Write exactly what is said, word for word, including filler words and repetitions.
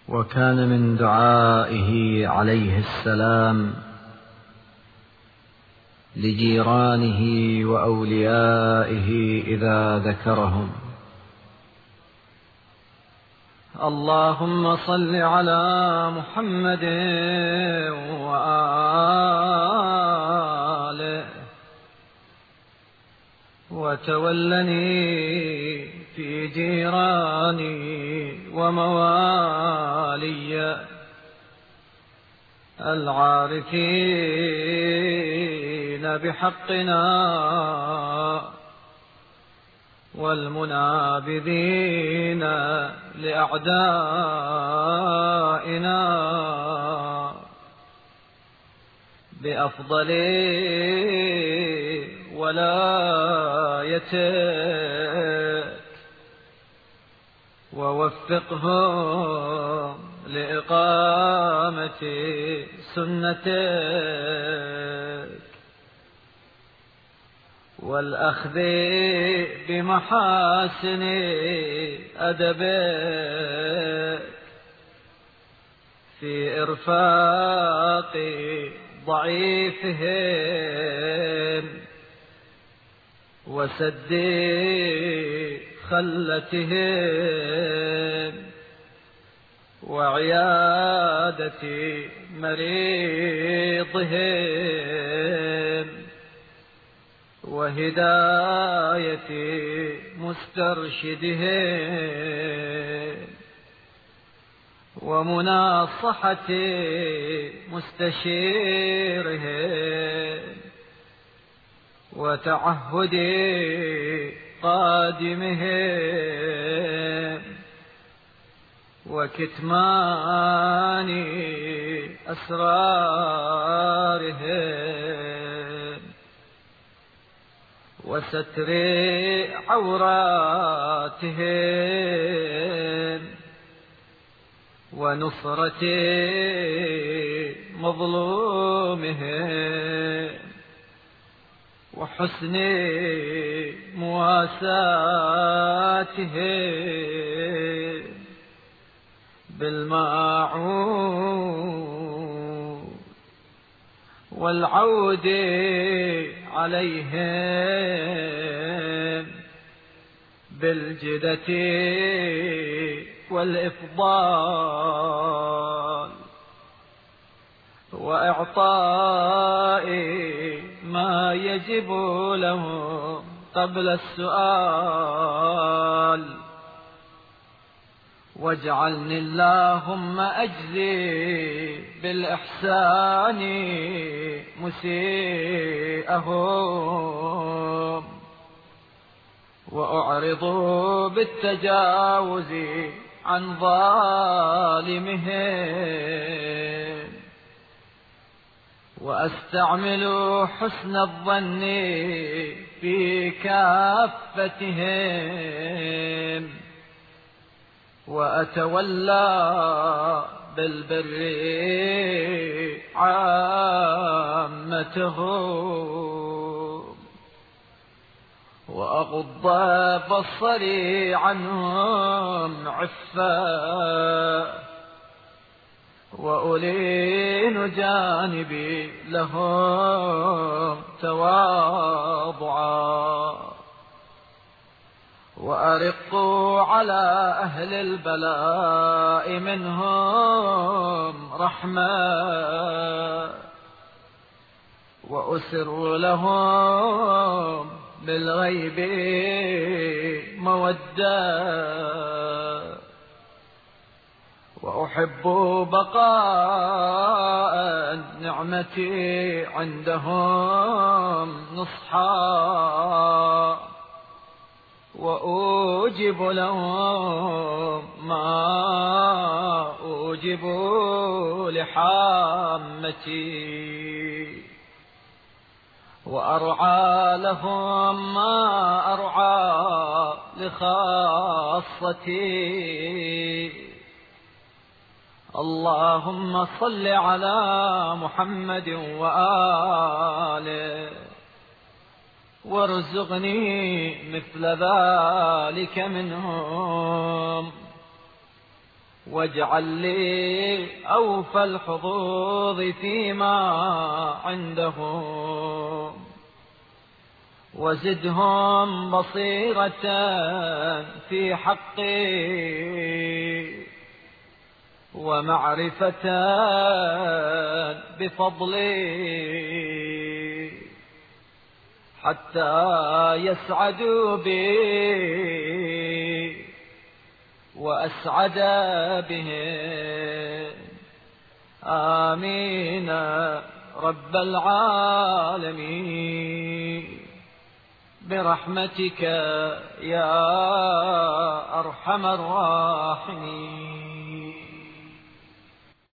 وكان من دعائه عليه السلام لجيرانه وأوليائه إذا ذكرهم: اللهم صل على محمد وآله وتولني في جيراني وموالي العارفين بحقنا والمنابذين لأعدائنا بأفضل ولايتك، ووفقهم لإقامة سنتك والأخذ بمحاسن أدبك في إرفاق ضعيفهم وسد خلتهم وعيادة مريضهم وهداية مسترشدهم ومناصحة مستشيرهم وتعهد قادمهم وكتمان أسرارهم وستر عوراتهم ونصرة مظلومهم وحسن مواساتهم بالماعون والعود عليهم بالجدة والإفضال وإعطاء ما يجب لهم قبل السؤال. واجعلني اللهم أجزي بالإحسان مسيئهم وأعرض بالتجاوز عن ظالمهم وأستعمل حسن الظن في كافتهم وأتولى بالبر عامتهم وأغض بصري عنهم عفا وألين جانبي لهم تواضعا وأرق على أهل البلاء منهم رحمة وأسر لهم بالغيب مودة وأحب بقاء نعمتي عندهم نصحا وأوجب لهم ما أوجب لحامتي وأرعى لهم ما أرعى لخاصتي. اللهم صل على محمد وآله وارزقني مثل ذلك منهم واجعل لي أوفى الحظوظ فيما عندهم، وزدهم بصيرة في حقي، ومعرفة بفضلي، حتى يسعدوا بي وأسعد بهم. آمين رب العالمين برحمتك يا أرحم الراحمين.